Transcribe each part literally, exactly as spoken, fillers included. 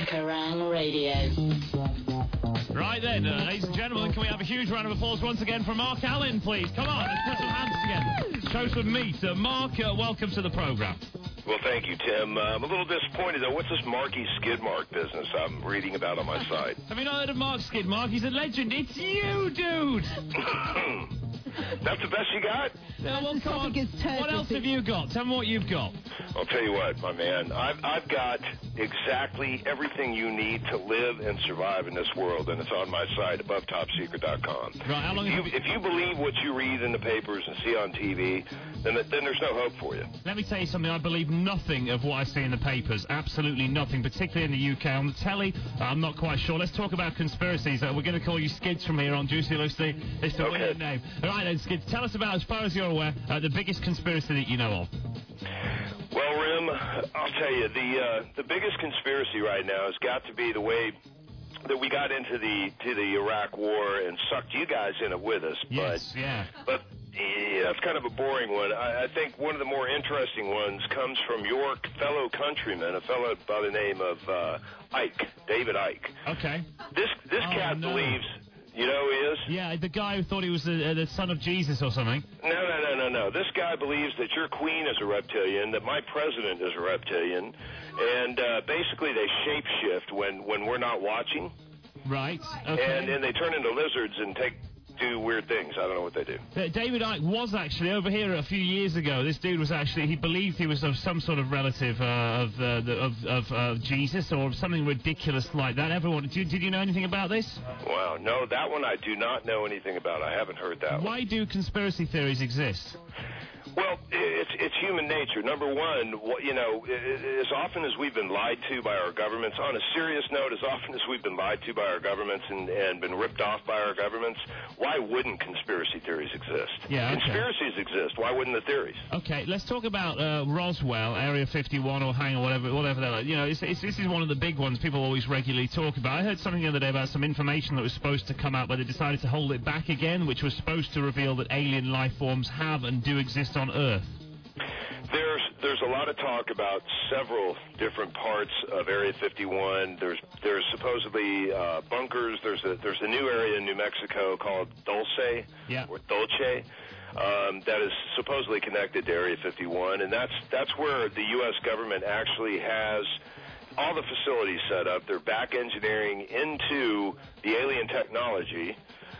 Kerrang Radio. Right then, uh, ladies and gentlemen, can we have a huge round of applause once again for Mark Allen, please? Come on, let's put some hands together. Show some meat. Uh, Mark, uh, welcome to the programme. Well, thank you, Tim. Uh, I'm a little disappointed, though. What's this Marky Skidmark business I'm reading about on my site? Have you not heard of Mark Skidmark? He's a legend. It's you, dude! That's the best you got? Yeah, well, come on. What else have you got? Tell me what you've got. I'll tell you what, my man. I've, I've got exactly everything you need to live and survive in this world, and it's on my site, above top secret dot com. Right, how long if, you, have you... if you believe what you read in the papers and see on T V, then, then there's no hope for you. Let me tell you something. I believe nothing of what I see in the papers. Absolutely nothing, particularly in the U K. On the telly, uh, I'm not quite sure. Let's talk about conspiracies. Uh, we're going to call you Skids from here on Juicy Lucy. It's a okay. weird name. All right, then, Skids, tell us about, as far as you're aware, uh, the biggest conspiracy that you know of. Well, Rim, I'll tell you, the uh, the biggest conspiracy right now has got to be the way that we got into the to the Iraq War and sucked you guys in it with us. Yes, but, yeah. But yeah, that's kind of a boring one. I, I think one of the more interesting ones comes from your fellow countryman, a fellow by the name of uh, Ike, David Ike. Okay. This this oh, cat no. believes... You know who he is? Yeah, the guy who thought he was the, uh, the son of Jesus or something. No, no, no, no, no. This guy believes that your queen is a reptilian, that my president is a reptilian, and uh, basically they shapeshift when, when we're not watching. Right, okay. And, and they turn into lizards and take do weird things. I don't know what they do. Uh, David Icke was actually over here a few years ago. This dude was actually, he believed he was of some sort of relative uh, of, uh, the, of of uh, Jesus or something ridiculous like that. Everyone, did you, did you know anything about this? Wow, no, that one I do not know anything about. I haven't heard that Why one. do conspiracy theories exist? Well, it's it's human nature. Number one, you know, as often as we've been lied to by our governments, on a serious note, as often as we've been lied to by our governments and, and been ripped off by our governments, why wouldn't conspiracy theories exist? Yeah, okay. Conspiracies exist. Why wouldn't the theories? Okay, let's talk about uh, Roswell, Area fifty-one or Hang or whatever, whatever they're like. You know, it's, it's, this is one of the big ones people always regularly talk about. I heard something the other day about some information that was supposed to come out, but they decided to hold it back again, which was supposed to reveal that alien life forms have and do exist on Earth. There's there's a lot of talk about several different parts of Area fifty-one. There's there's supposedly uh, bunkers. There's a there's a new area in New Mexico called Dulce yeah. or Dulce um, that is supposedly connected to Area fifty-one, and that's that's where the U S government actually has all the facilities set up. They're back engineering into the alien technology.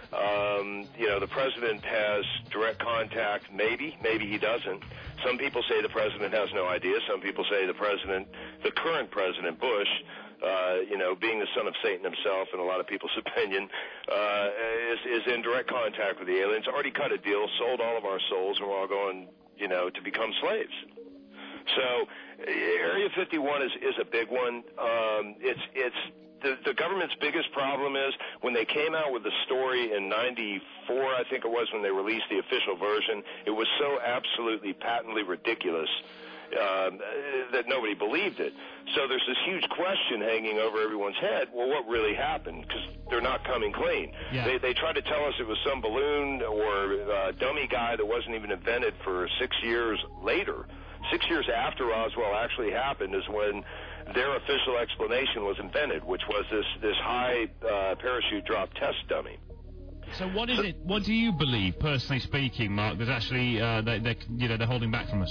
Um, you know, the president has direct contact, maybe, maybe he doesn't. Some people say the president has no idea. Some people say the president, the current president, Bush, uh, you know, being the son of Satan himself, in a lot of people's opinion, uh, is, is in direct contact with the aliens, already cut a deal, sold all of our souls, and we're all going, you know, to become slaves. So Area fifty-one is, is a big one. Um, it's, it's, The, the government's biggest problem is when they came out with the story in ninety-four, I think it was, when they released the official version, it was so absolutely patently ridiculous um, that nobody believed it. So there's this huge question hanging over everyone's head, well, what really happened? Because they're not coming clean. Yeah. They, they tried to tell us it was some balloon or uh, dummy guy that wasn't even invented for six years later. Six years after Roswell actually happened is when their official explanation was invented, which was this this high uh, parachute drop test dummy. So what is so, it? What do you believe, personally speaking, Mark? That actually uh, they they you know they're holding back from us.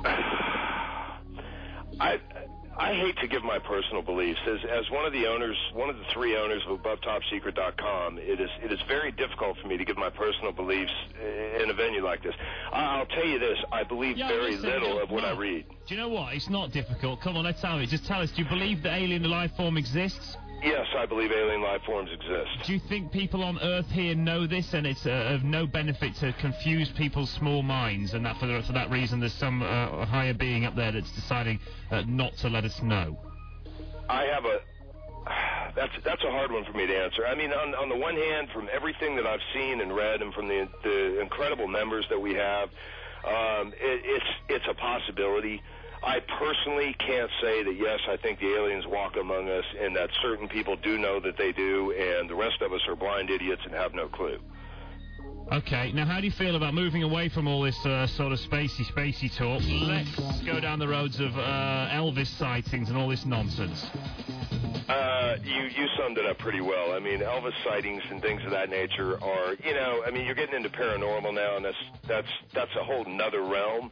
I I hate to give my personal beliefs. As as one of the owners, one of the three owners of above top secret dot com, it is it is very difficult for me to give my personal beliefs in a venue like this. I'll tell you this: I believe yeah, very listen, little no, of what no. I read. Do you know what? It's not difficult. Come on, let's tell me. Just tell us. Do you believe that alien life form exists? Yes, I believe alien life forms exist. Do you think people on Earth here know this, and it's uh, of no benefit to confuse people's small minds, and that for, the, for that reason there's some uh, higher being up there that's deciding uh, not to let us know? I have a that's that's a hard one for me to answer. I mean, on on the one hand, from everything that I've seen and read, and from the the incredible members that we have, um, it, it's it's a possibility. I personally can't say that, yes, I think the aliens walk among us and that certain people do know that they do and the rest of us are blind idiots and have no clue. Okay, now how do you feel about moving away from all this uh, sort of spacey, spacey talk? Let's go down the roads of uh, Elvis sightings and all this nonsense. Uh, you, you summed it up pretty well. I mean, Elvis sightings and things of that nature are, you know, I mean, you're getting into paranormal now, and that's that's that's a whole nother realm.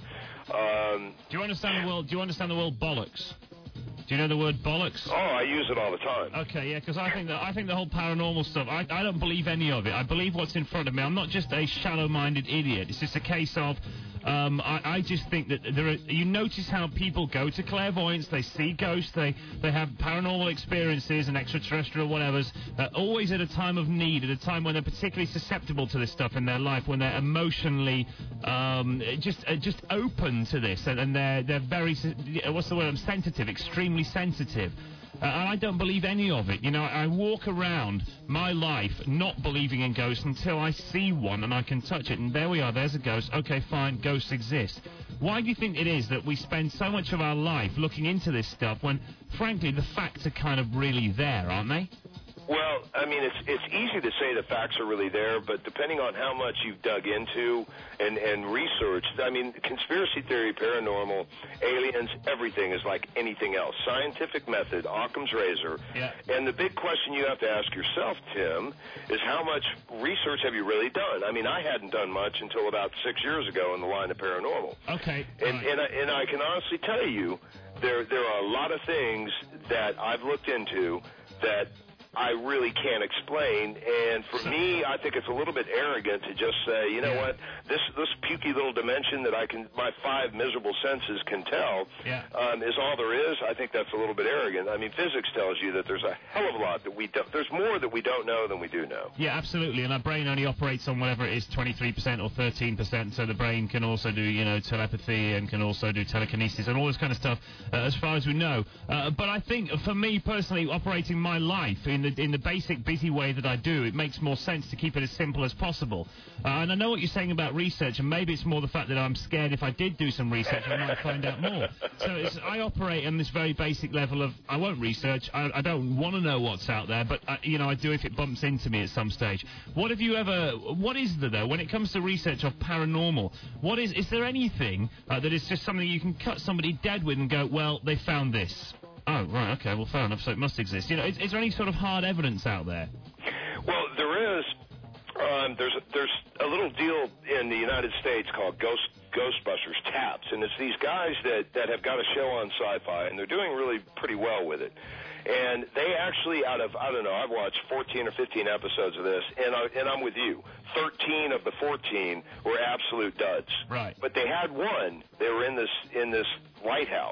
Um, do you understand the word? Do you understand the word bollocks? Do you know the word bollocks? Oh, I use it all the time. Okay, yeah, because I think that I think the whole paranormal stuff, I, I don't believe any of it. I believe what's in front of me. I'm not just a shallow-minded idiot. It's just a case of, um, I, I just think that there are, you notice how people go to clairvoyance, they see ghosts, they, they have paranormal experiences and extraterrestrial whatevers, uh, always at a time of need, at a time when they're particularly susceptible to this stuff in their life, when they're emotionally um, just uh, just open to this, and, and they're, they're very, what's the word, I'm sensitive, extremely sensitive. Uh, and I don't believe any of it. You know, I walk around my life not believing in ghosts until I see one and I can touch it. And there we are, there's a ghost. Okay, fine, ghosts exist. Why do you think it is that we spend so much of our life looking into this stuff when, frankly, the facts are kind of really there, aren't they? Well, I mean, it's it's easy to say the facts are really there, but depending on how much you've dug into and, and researched, I mean, conspiracy theory, paranormal, aliens, everything is like anything else. Scientific method, Occam's razor. Yeah. And the big question you have to ask yourself, Tim, is how much research have you really done? I mean, I hadn't done much until about six years ago in the line of paranormal. Okay. And, right. and, I, and I can honestly tell you, there there are a lot of things that I've looked into that I really can't explain, and for me, I think it's a little bit arrogant to just say, you know yeah. what, this this pukey little dimension that I can, my five miserable senses can tell, yeah. um, is all there is. I think that's a little bit arrogant. I mean, physics tells you that there's a hell of a lot that we don't, there's more that we don't know than we do know. Yeah, absolutely, and our brain only operates on whatever it is, twenty-three percent or thirteen percent, so the brain can also do, you know, telepathy and can also do telekinesis and all this kind of stuff, uh, as far as we know. Uh, but I think, for me personally, operating my life in the in the basic busy way that I do, it makes more sense to keep it as simple as possible. Uh, and I know what you're saying about research, and maybe it's more the fact that I'm scared if I did do some research, I might find out more. So it's, I operate on this very basic level of, I won't research, I, I don't want to know what's out there, but, I, you know, I do if it bumps into me at some stage. What have you ever, what is there, though, when it comes to research of paranormal, what is, is there anything uh, that is just something you can cut somebody dead with and go, well, they found this? Oh, right, okay, well, fair enough, so it must exist. You know, is, is there any sort of hard evidence out there? Well, there is. Um, there's there's a little deal in the United States called Ghost Ghostbusters Taps, and it's these guys that, that have got a show on Sci-Fi, and they're doing really pretty well with it. And they actually, out of, I don't know, I've watched fourteen or fifteen episodes of this, and, I, and I'm with you. thirteen of the fourteen were absolute duds. Right. But they had one. They were in this in this lighthouse.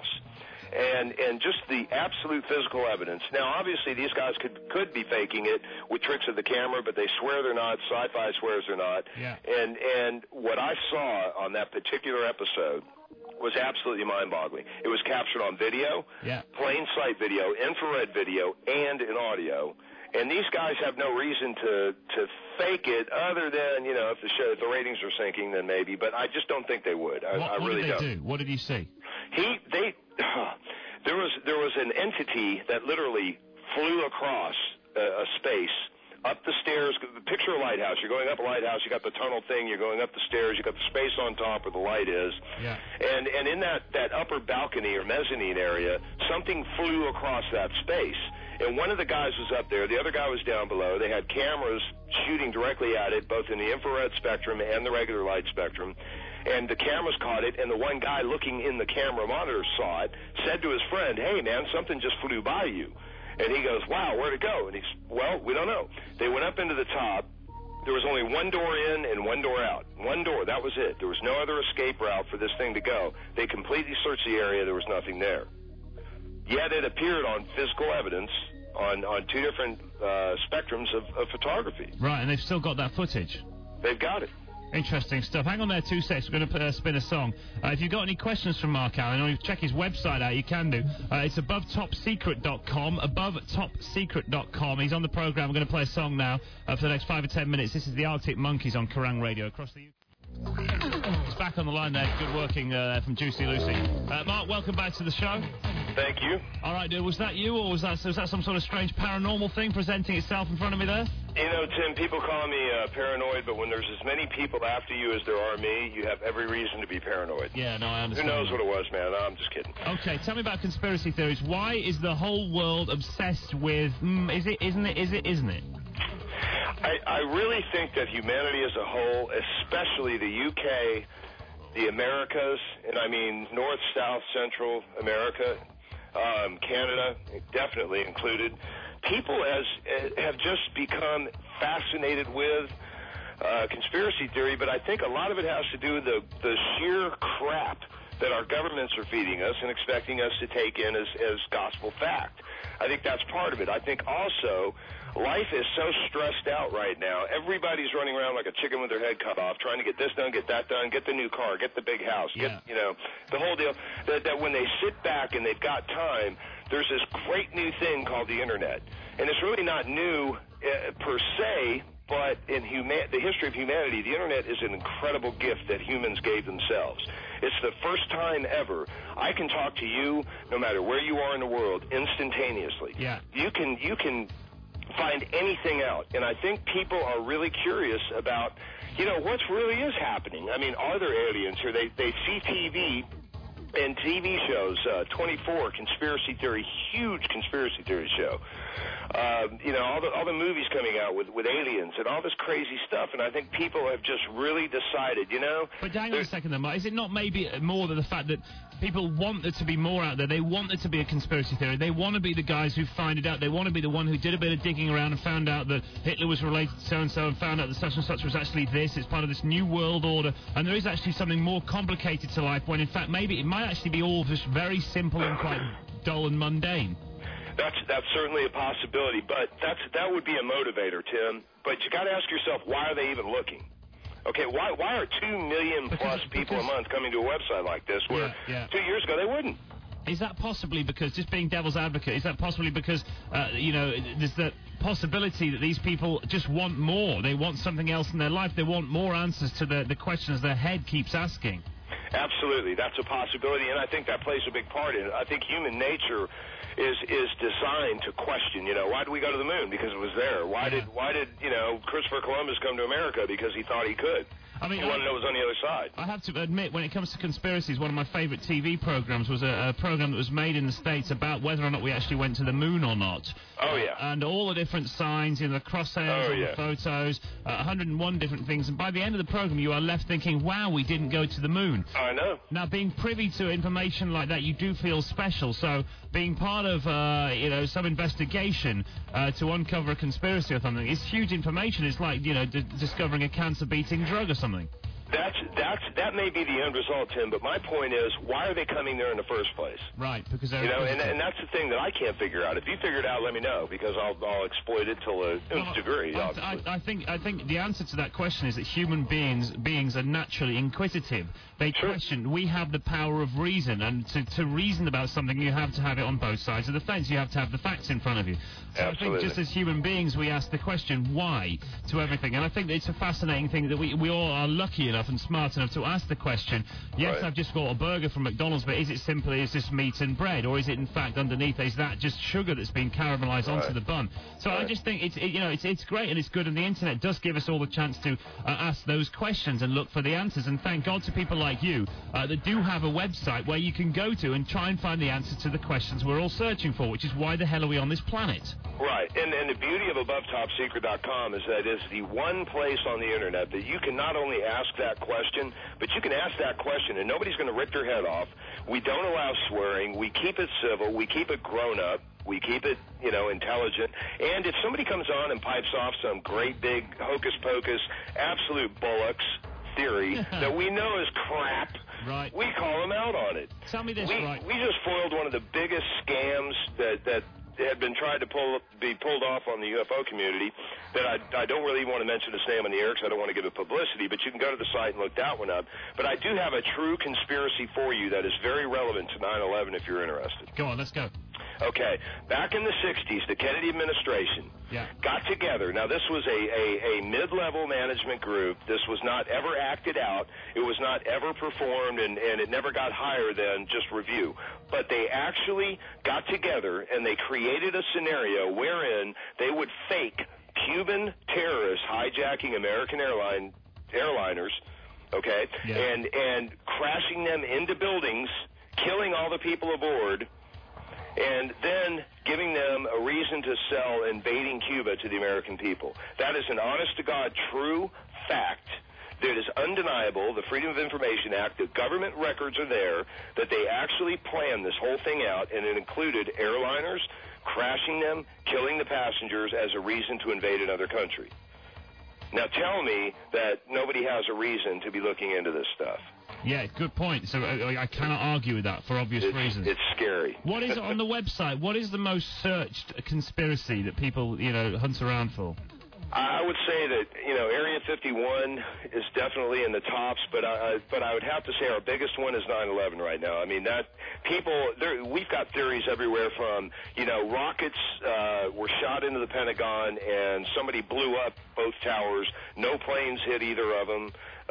And and just the absolute physical evidence. Now, obviously, these guys could could be faking it with tricks of the camera, but they swear they're not. Sci-Fi swears they're not. Yeah. And and what I saw on that particular episode was absolutely mind-boggling. It was captured on video, yeah. plain sight video, infrared video, and in audio. And these guys have no reason to to fake it, other than, you know, if the show, if the ratings are sinking, then maybe. But I just don't think they would. I, what, I what really did they don't. do? What did you see? He they there was there was an entity that literally flew across a, a space up the stairs. Picture a lighthouse. You're going up a lighthouse. You got the tunnel thing. You're going up the stairs. You got the space on top where the light is. Yeah. And and in that that upper balcony or mezzanine area, something flew across that space. And one of the guys was up there. The other guy was down below. They had cameras shooting directly at it, both in the infrared spectrum and the regular light spectrum. And the cameras caught it, and the one guy looking in the camera monitor saw it, said to his friend, "Hey, man, something just flew by you." And he goes, "Wow, where'd it go?" And he's, "Well, we don't know." They went up into the top. There was only one door in and one door out. One door, that was it. There was no other escape route for this thing to go. They completely searched the area. There was nothing there. Yet it appeared on physical evidence on, on two different uh, spectrums of, of photography. Right, and they've still got that footage. They've got it. Interesting stuff. Hang on there two seconds. We're going to uh, spin a song. Uh, if you've got any questions from Mark Allen, or you check his website out, you can do. Uh, it's above top secret dot com. above top secret dot com. He's on the programme. We're going to play a song now uh, for the next five or ten minutes. This is the Arctic Monkeys on Kerrang Radio across the U K. back on the line there. Good working uh, from Juicy Lucy. Uh, Mark, welcome back to the show. Thank you. All right, dude. Was that you, or was that was that some sort of strange paranormal thing presenting itself in front of me there? You know, Tim, people call me uh, paranoid, but when there's as many people after you as there are me, you have every reason to be paranoid. Yeah, no, I understand. Who knows what it was, man? No, I'm just kidding. Okay, tell me about conspiracy theories. Why is the whole world obsessed with? Mm, is it? Isn't it? Is it? Isn't it? I, I really think that humanity as a whole, especially the U K, the Americas, and I mean North, South, Central America, um, Canada, definitely included, people as uh, have just become fascinated with uh, conspiracy theory, but I think a lot of it has to do with the, the sheer crap that our governments are feeding us and expecting us to take in as, as gospel fact. I think that's part of it. I think also life is so stressed out right now. Everybody's running around like a chicken with their head cut off, trying to get this done, get that done, get the new car, get the big house, yeah. get, you know, the whole deal. That, that when they sit back and they've got time, there's this great new thing called the Internet. And it's really not new uh, per se, but in huma- the history of humanity, the Internet is an incredible gift that humans gave themselves. It's the first time ever I can talk to you, no matter where you are in the world, instantaneously. Yeah. You can you can find anything out, and I think people are really curious about, you know, what really is happening. I mean, are there aliens here? They they see T V and T V shows, uh, twenty-four, conspiracy theory, huge conspiracy theory show. Uh, you know, all the all the movies coming out with, with aliens and all this crazy stuff, and I think people have just really decided, you know. But hang on a second, then, Mark. Is it not maybe more than the fact that people want there to be more out there? They want there to be a conspiracy theory. They want to be the guys who find it out. They want to be the one who did a bit of digging around and found out that Hitler was related to so-and-so and found out that such and such was actually this. It's part of this new world order. And there is actually something more complicated to life when, in fact, maybe it might actually be all just very simple and quite dull and mundane. That's that's certainly a possibility, but that's that would be a motivator, Tim. But you got to ask yourself, why are they even looking? Okay, why why are two million because, plus people because, a month coming to a website like this, where yeah, yeah. two years ago they wouldn't? Is that possibly because, just being devil's advocate, is that possibly because, uh, you know, there's the possibility that these people just want more? They want something else in their life. They want more answers to the, the questions their head keeps asking. Absolutely, that's a possibility, and I think that plays a big part in it. I think human nature is is designed to question. You know, why did we go to the moon? Because it was there. Why yeah. did why did you know Christopher Columbus come to America? Because he thought he could. I mean, he wanted to know what was on the other side. I have to admit, when it comes to conspiracies, one of my favorite T V programs was a, a program that was made in the States about whether or not we actually went to the moon or not. Oh, yeah. Uh, and all the different signs, you know, the crosshairs oh, on yeah. the photos, uh, one hundred and one different things. And by the end of the program, you are left thinking, wow, we didn't go to the moon. I know. Now, being privy to information like that, you do feel special. So being part of, uh, you know, some investigation uh, to uncover a conspiracy or something is huge information. It's like, you know, d- discovering a cancer-beating drug or something. That's that's that may be the end result, Tim. But my point is, why are they coming there in the first place? Right, because they're you know, and, and that's the thing that I can't figure out. If you figure it out, let me know, because I'll I'll exploit it till a well, degree. I, I, I think I think the answer to that question is that human beings beings are naturally inquisitive. They sure. question. We have the power of reason, and to, to reason about something, you have to have it on both sides of the fence. You have to have the facts in front of you. So Absolutely. I think just as human beings, we ask the question why to everything, and I think it's a fascinating thing that we we all are lucky enough and smart enough to ask the question. Yes, right. I've just got a burger from McDonald's, but is it simply is this meat and bread, or is it in fact underneath is that just sugar that's been caramelized right. onto the bun? So right. I just think it's it, you know it's it's great and it's good, and the internet does give us all the chance to uh, ask those questions and look for the answers. And thank God to people like you uh, that do have a website where you can go to and try and find the answer to the questions we're all searching for, which is why the hell are we on this planet? Right, and, and the beauty of above top secret dot com is that it's the one place on the internet that you can not only ask that question, but you can ask that question and nobody's going to rip your head off. We don't allow swearing. We keep it civil. We keep it grown up. We keep it, you know, intelligent. And if somebody comes on and pipes off some great big hocus pocus, absolute bullocks theory that we know is crap, right. we call them out on it. Tell me this, we, right? We just foiled one of the biggest scams that that had been tried to pull be pulled off on the U F O community that I, I don't really want to mention his name on the air because I don't want to give it publicity, but you can go to the site and look that one up. But I do have a true conspiracy for you that is very relevant to nine eleven if you're interested. Go on, let's go. Okay, back in the sixties, the Kennedy administration yeah. got together. Now, this was a, a, a mid-level management group. This was not ever acted out. It was not ever performed, and, and it never got higher than just review. But they actually got together, and they created a scenario wherein they would fake Cuban terrorists hijacking American airline airliners, okay, yeah. and and crashing them into buildings, killing all the people aboard, and then giving them a reason to sell invading Cuba to the American people. That is an honest-to-God true fact. That is undeniable, the Freedom of Information Act, the government records are there, that they actually planned this whole thing out, and it included airliners, crashing them, killing the passengers as a reason to invade another country. Now tell me that nobody has a reason to be looking into this stuff. Yeah, good point. So uh, I cannot argue with that for obvious it's, reasons. It's scary. What is on the website? What is the most searched conspiracy that people, you know, hunt around for? I would say that, you know, Area fifty-one is definitely in the tops, but I, but I would have to say our biggest one is nine eleven right now. I mean, that people, there, we've got theories everywhere from, you know, rockets uh, were shot into the Pentagon and somebody blew up both towers, no planes hit either of them,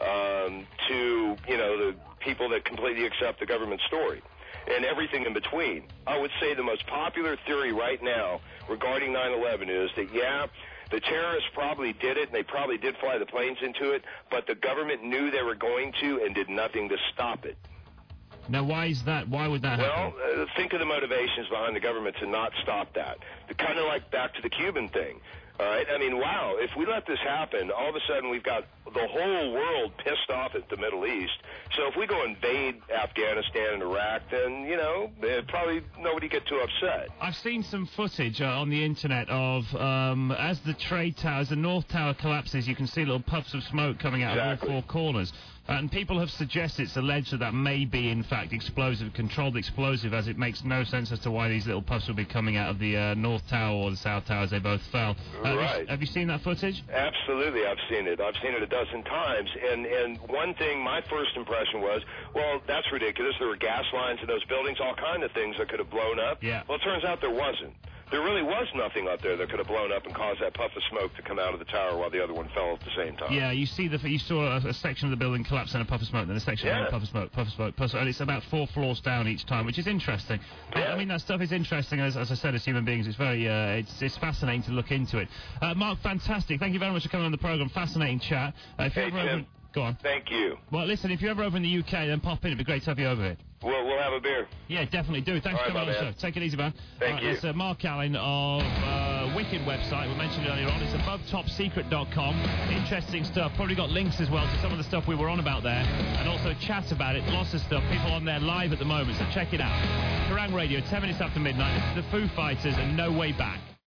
um, to, you know, the people that completely accept the government story. And everything in between. I would say the most popular theory right now regarding nine eleven is that, yeah, the terrorists probably did it, and they probably did fly the planes into it, but the government knew they were going to and did nothing to stop it. Now, why is that? Why would that happen? Well, uh, think of the motivations behind the government to not stop that. Kind of like back to the Cuban thing. All right? I mean, wow, if we let this happen, all of a sudden we've got the whole world pissed off at the Middle East. So if we go invade Afghanistan and Iraq, then, you know, probably nobody get too upset. I've seen some footage uh, on the internet of um, as the trade towers, the North Tower collapses, you can see little puffs of smoke coming out exactly. of all four corners. And people have suggested, it's alleged that that may be, in fact, explosive, controlled explosive, as it makes no sense as to why these little puffs would be coming out of the uh, North Tower or the South Tower as they both fell. Uh, right. Have you, have you seen that footage? Absolutely, I've seen it. I've seen it a dozen times. And, and one thing, my first impression was, well, that's ridiculous. There were gas lines in those buildings, all kinds of things that could have blown up. Yeah. Well, it turns out there wasn't. There really was nothing up there that could have blown up and caused that puff of smoke to come out of the tower while the other one fell at the same time. Yeah, you see the you saw a, a section of the building collapse and a puff of smoke, then a section yeah. and a puff of smoke, puff of smoke, puff of smoke, and it's about four floors down each time, which is interesting. Yeah. I, I mean, that stuff is interesting, as, as I said, as human beings. It's very, uh, it's, it's fascinating to look into it. Uh, Mark, fantastic. Thank you very much for coming on the program. Fascinating chat. Uh, if hey, you're ever Tim. over, go on. Thank you. Well, listen, if you're ever over in the U K, then pop in. It'd be great to have you over here. We'll, we'll have a beer. Yeah, definitely do. Thanks All for right, coming on the man. show. Take it easy, man. Thank All right, you. That's uh, Mark Allen of uh, Wicked website. We mentioned it earlier on. It's above top secret dot com. Interesting stuff. Probably got links as well to some of the stuff we were on about there. And also chat about it. Lots of stuff. People on there live at the moment. So check it out. Kerrang Radio, ten minutes after midnight. This is the Foo Fighters and No Way Back.